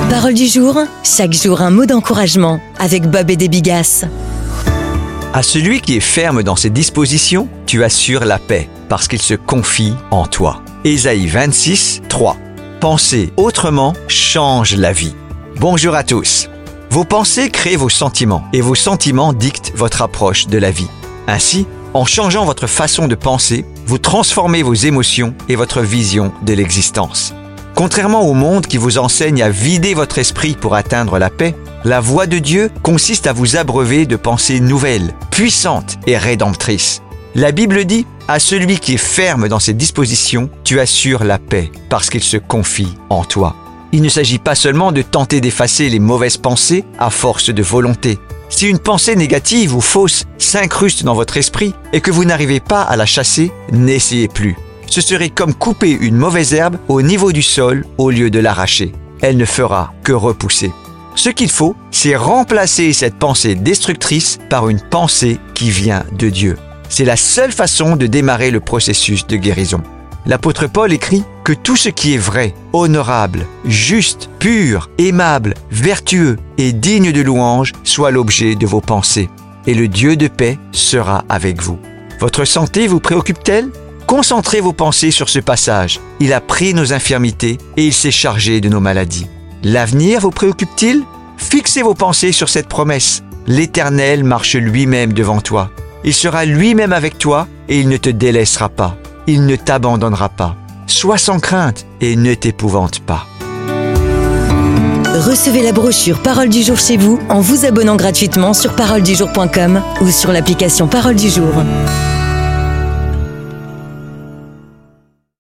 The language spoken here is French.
Parole du jour, chaque jour un mot d'encouragement avec Bob et des Bigas. À celui qui est ferme dans ses dispositions, tu assures la paix, parce qu'il se confie en toi. Ésaïe 26, 3. Penser autrement change la vie. Bonjour à tous. Vos pensées créent vos sentiments, et vos sentiments dictent votre approche de la vie. Ainsi, en changeant votre façon de penser, vous transformez vos émotions et votre vision de l'existence. Contrairement au monde qui vous enseigne à vider votre esprit pour atteindre la paix, la voie de Dieu consiste à vous abreuver de pensées nouvelles, puissantes et rédemptrices. La Bible dit « À celui qui est ferme dans ses dispositions, tu assures la paix, parce qu'il se confie en toi. » Il ne s'agit pas seulement de tenter d'effacer les mauvaises pensées à force de volonté. Si une pensée négative ou fausse s'incruste dans votre esprit et que vous n'arrivez pas à la chasser, n'essayez plus. Ce serait comme couper une mauvaise herbe au niveau du sol au lieu de l'arracher. Elle ne fera que repousser. Ce qu'il faut, c'est remplacer cette pensée destructrice par une pensée qui vient de Dieu. C'est la seule façon de démarrer le processus de guérison. L'apôtre Paul écrit que tout ce qui est vrai, honorable, juste, pur, aimable, vertueux et digne de louange soit l'objet de vos pensées. Et le Dieu de paix sera avec vous. Votre santé vous préoccupe-t-elle ? Concentrez vos pensées sur ce passage. Il a pris nos infirmités et il s'est chargé de nos maladies. L'avenir vous préoccupe-t-il ? Fixez vos pensées sur cette promesse. L'Éternel marche lui-même devant toi. Il sera lui-même avec toi et il ne te délaissera pas. Il ne t'abandonnera pas. Sois sans crainte et ne t'épouvante pas. Recevez la brochure Parole du jour chez vous en vous abonnant gratuitement sur paroledujour.com ou sur l'application Parole du jour.